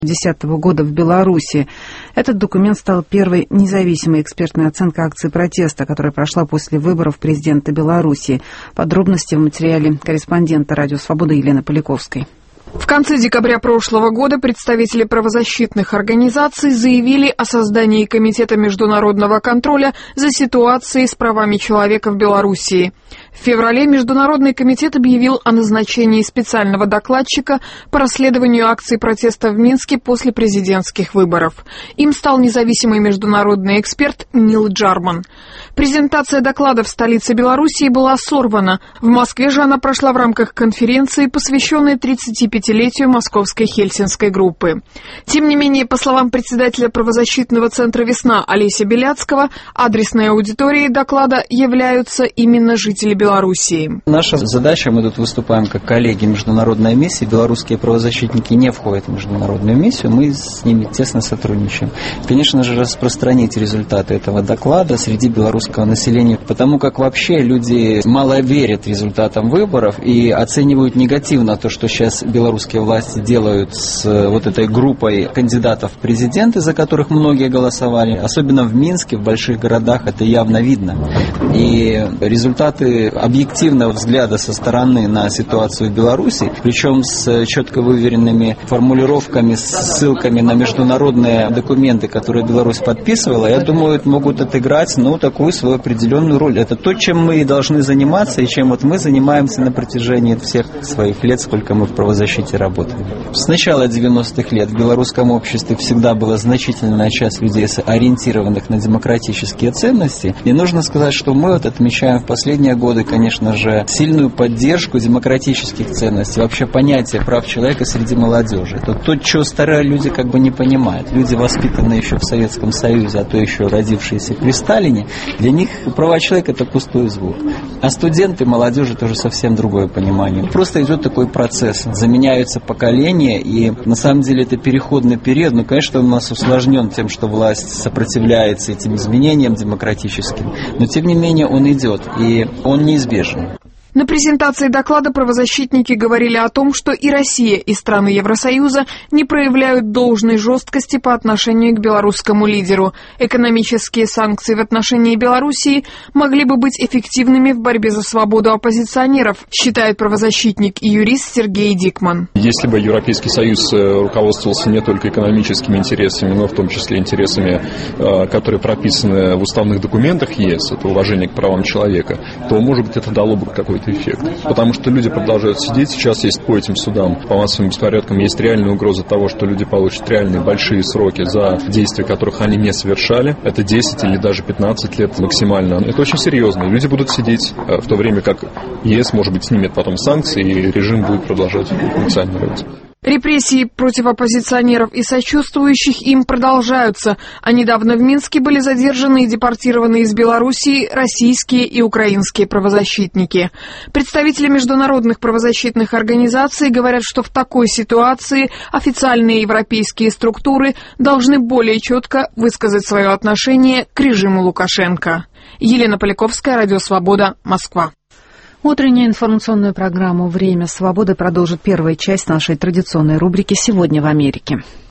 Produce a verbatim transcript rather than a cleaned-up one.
две тысячи десятого года в Беларуси. Этот документ стал первой независимой экспертной оценкой акции протеста, которая прошла после выборов президента Беларуси. Подробности в материале корреспондента «Радио Свобода» Елены Поляковской. В конце декабря прошлого года представители правозащитных организаций заявили о создании Комитета международного контроля за ситуацией с правами человека в Белоруссии. В феврале Международный комитет объявил о назначении специального докладчика по расследованию акций протеста в Минске после президентских выборов. Им стал независимый международный эксперт Нил Джарман. Презентация доклада в столице Белоруссии была сорвана. В Москве же она прошла в рамках конференции, посвященной тридцатипятилетию Московской Хельсинской группы. Тем не менее, по словам председателя правозащитного центра «Весна» Олеся Беляцкого, адресной аудиторией доклада являются именно жители Белоруссии. Наша задача, мы тут выступаем как коллеги международной миссии, белорусские правозащитники не входят в международную миссию, мы с ними тесно сотрудничаем. Конечно же, распространить результаты этого доклада среди белорусского населения, потому как вообще люди мало верят результатам выборов и оценивают негативно то, что сейчас белорусские власти делают с вот этой группой кандидатов в президенты, за которых многие голосовали. Особенно в Минске, в больших городах это явно видно. И результаты объективного взгляда со стороны на ситуацию в Беларуси, причем с четко выверенными формулировками, с ссылками на международные документы, которые Беларусь подписывала, я думаю, могут отыграть ну, такую свою определенную роль. Это то, чем мы и должны заниматься, и чем вот мы занимаемся на протяжении всех своих лет, сколько мы в правозащите работаем. С начала девяностых лет в белорусском обществе всегда была значительная часть людей, ориентированных на демократические ценности. И нужно сказать, что мы вот отмечаем в последние годы, конечно же, сильную поддержку демократических ценностей, вообще понятие прав человека среди молодежи. Это то, чего старые люди как бы не понимают. Люди, воспитанные еще в Советском Союзе, а то еще родившиеся при Сталине, для них права человека – это пустой звук. А студенты, молодежи тоже совсем другое понимание. Просто идет такой процесс, заменяются поколения, и на самом деле это переходный период. Ну, конечно, он у нас усложнен тем, что власть сопротивляется этим изменениям демократическим, но тем не менее он идет, и он неизбежен. На презентации доклада правозащитники говорили о том, что и Россия, и страны Евросоюза не проявляют должной жесткости по отношению к белорусскому лидеру. Экономические санкции в отношении Белоруссии могли бы быть эффективными в борьбе за свободу оппозиционеров, считает правозащитник и юрист Сергей Дикман. Если бы Европейский Союз руководствовался не только экономическими интересами, но в том числе интересами, которые прописаны в уставных документах ЕС, это уважение к правам человека, то, может быть, это дало бы какой-то эффект. Потому что люди продолжают сидеть. Сейчас есть по этим судам, по массовым беспорядкам, есть реальная угроза того, что люди получат реальные большие сроки за действия, которых они не совершали. Это десять или даже пятнадцать лет максимально. Это очень серьезно. Люди будут сидеть в то время, как ЕС, может быть, снимет потом санкции, и режим будет продолжать функционировать. Репрессии против оппозиционеров и сочувствующих им продолжаются, а недавно в Минске были задержаны и депортированы из Белоруссии российские и украинские правозащитники. Представители международных правозащитных организаций говорят, что в такой ситуации официальные европейские структуры должны более четко высказать свое отношение к режиму Лукашенко. Елена Поляковская, Радио Свобода, Москва. Утреннюю информационную программу «Время свободы» продолжит первая часть нашей традиционной рубрики «Сегодня в Америке».